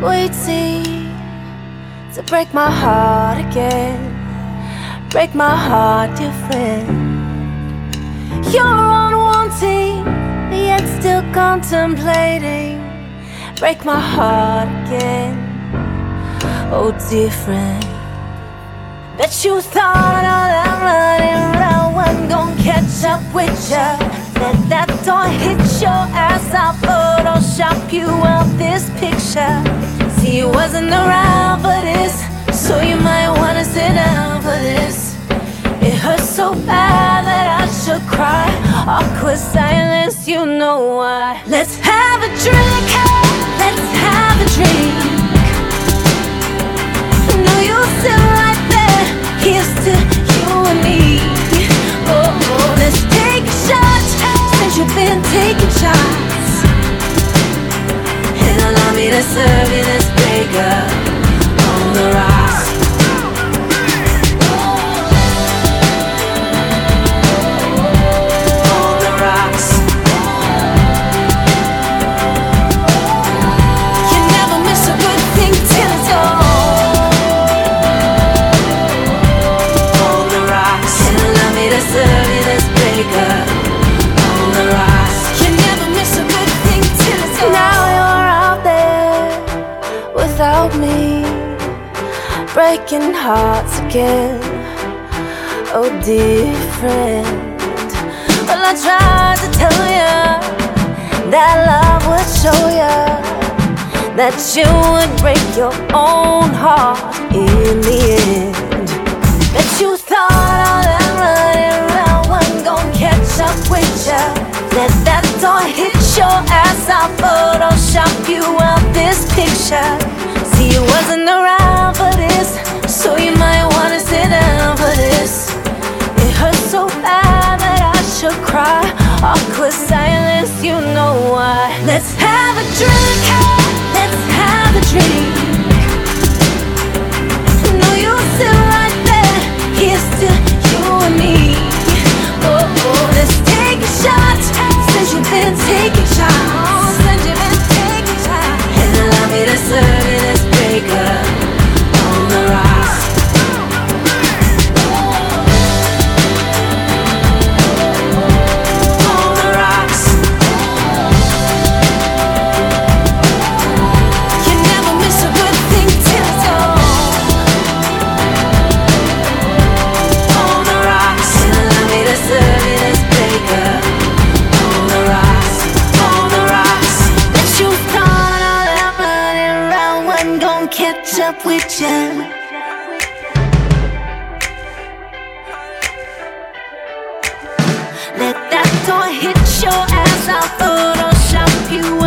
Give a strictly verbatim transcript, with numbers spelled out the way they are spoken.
waiting to break my heart again. Break my heart, dear friend. You're unwanting, yet still contemplating. Break my heart again. Oh, dear friend, bet you thought all that running around wasn't gonna catch up with ya. Let that door hit your ass, I'll Photoshop you out this picture. See, you wasn't around for this, so you might wanna sit down for this. It hurts so bad that I should cry. Awkward silence, you know why. Let's have a drink, let's have a drink. I know you'll sit right there, here's to you and me. Oh, oh, let's take a shot, since you've been taking shots. And allow me to serve you this breaker on the rocks. Without me, breaking hearts again. Oh, dear friend. Well, I tried to tell ya that love would show ya that you would break your own heart in the end. Bet you thought all that running around wasn't gonna catch up with ya. Let that door hit your ass, I'll Photoshop you out this picture. See, you wasn't around for this, so you might wanna sit down for this. It hurts so bad that I should cry. Awkward silence, you know why. Let's have a drink, let's have a drink. I know you'll sit right there, here's to you and me. Oh, oh, let's take a shot, since you've been taking shots. Since you've been taking shots. And allow me to serve you this breaker on the rocks. On the rocks. You never miss a good thing till it's all on the rocks. And allow me to serve you this breaker on the rocks. On the rocks. But you thought all that running around wasn't gonna catch up with ya. Let that door hit your ass, I'll Photoshop you